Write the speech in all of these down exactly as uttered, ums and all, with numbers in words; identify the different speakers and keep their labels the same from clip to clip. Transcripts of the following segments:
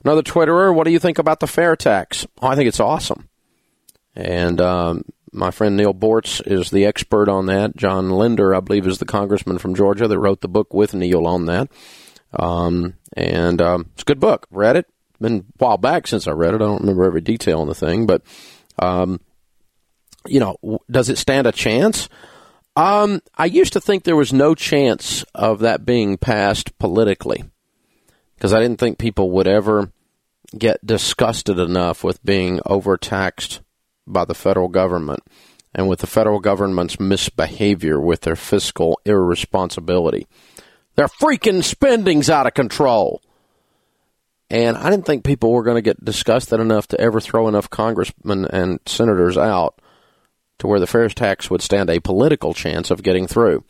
Speaker 1: Another Twitterer, what do you think about the fair tax? Oh, I think it's awesome. And um, my friend Neil Bortz is the expert on that. John Linder, I believe, is the congressman from Georgia that wrote the book with Neil on that. Um, and um, it's a good book. Read it. Been a while back since I read it. I don't remember every detail on the thing. But, um, you know, does it stand a chance? Um, I used to think there was no chance of that being passed politically because I didn't think people would ever get disgusted enough with being overtaxed by the federal government and with the federal government's misbehavior with their fiscal irresponsibility. Their freaking spending's out of control. And I didn't think people were going to get disgusted enough to ever throw enough congressmen and senators out to where the fair tax would stand a political chance of getting through.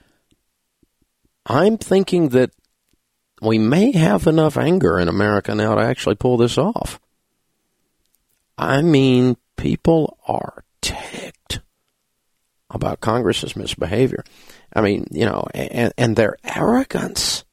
Speaker 1: I'm thinking that we may have enough anger in America now to actually pull this off. I mean, people are ticked about Congress's misbehavior. I mean, you know, and, and their arrogance.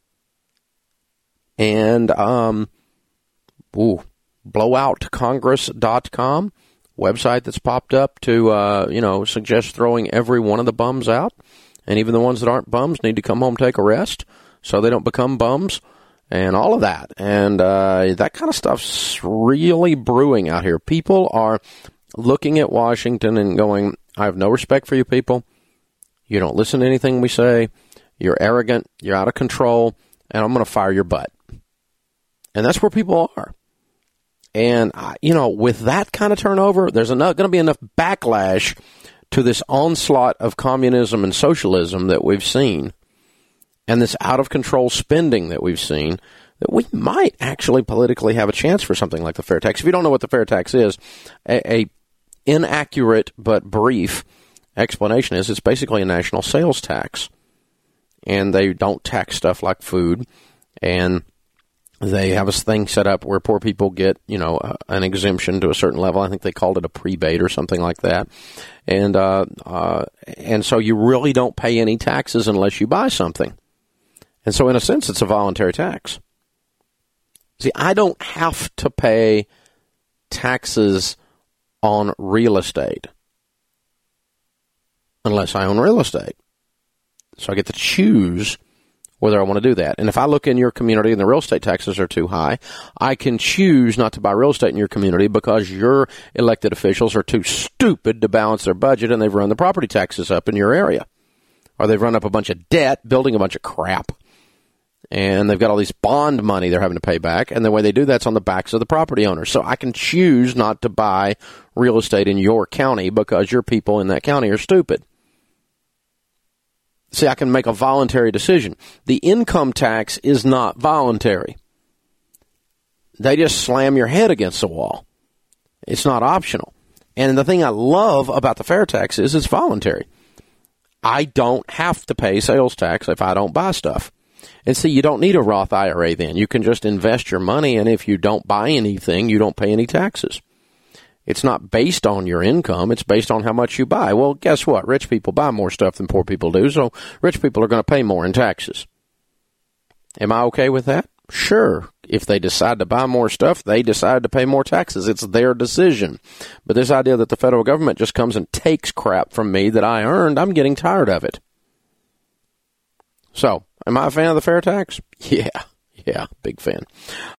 Speaker 1: And, um, ooh, blowout congress dot com. Website that's popped up to, uh, you know, suggest throwing every one of the bums out. And even the ones that aren't bums need to come home, take a rest so they don't become bums and all of that. And uh, that kind of stuff's really brewing out here. People are looking at Washington and going, I have no respect for you people. You don't listen to anything we say. You're arrogant. You're out of control. And I'm going to fire your butt. And that's where people are. And, you know, with that kind of turnover, there's going to be enough backlash to this onslaught of communism and socialism that we've seen and this out-of-control spending that we've seen that we might actually politically have a chance for something like the fair tax. If you don't know what the fair tax is, a, a inaccurate but brief explanation is it's basically a national sales tax. And they don't tax stuff like food, and they have a thing set up where poor people get, you know, uh, an exemption to a certain level. I think they called it a prebate or something like that. And uh, uh, and so you really don't pay any taxes unless you buy something. And so in a sense, it's a voluntary tax. See, I don't have to pay taxes on real estate unless I own real estate. So I get to choose whether I want to do that. And if I look in your community and the real estate taxes are too high, I can choose not to buy real estate in your community because your elected officials are too stupid to balance their budget and they've run the property taxes up in your area. Or they've run up a bunch of debt, building a bunch of crap. And they've got all these bond money they're having to pay back. And the way they do that's on the backs of the property owners. So I can choose not to buy real estate in your county because your people in that county are stupid. See, I can make a voluntary decision. The income tax is not voluntary. They just slam your head against the wall. It's not optional. And the thing I love about the fair tax is it's voluntary. I don't have to pay sales tax if I don't buy stuff. And see, you don't need a Roth I R A then. You can just invest your money, and if you don't buy anything, you don't pay any taxes. It's not based on your income. It's based on how much you buy. Well, guess what? Rich people buy more stuff than poor people do, so rich people are going to pay more in taxes. Am I okay with that? Sure. If they decide to buy more stuff, they decide to pay more taxes. It's their decision. But this idea that the federal government just comes and takes crap from me that I earned, I'm getting tired of it. So, am I a fan of the fair tax? Yeah. Yeah, big fan.